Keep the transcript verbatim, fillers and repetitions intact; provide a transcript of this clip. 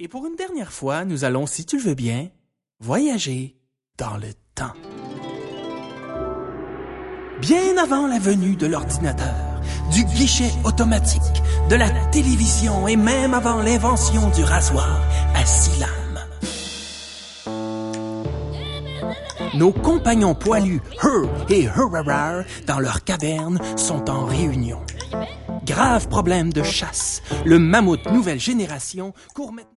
Et pour une dernière fois, nous allons, si tu le veux bien, voyager dans le temps. Bien avant la venue de l'ordinateur, du guichet automatique, de la télévision et même avant l'invention du rasoir à six lames. Nos compagnons poilus, Her et Hurarar, dans leur caverne, sont en réunion. Grave problème de chasse. Le mammouth nouvelle génération court maintenant...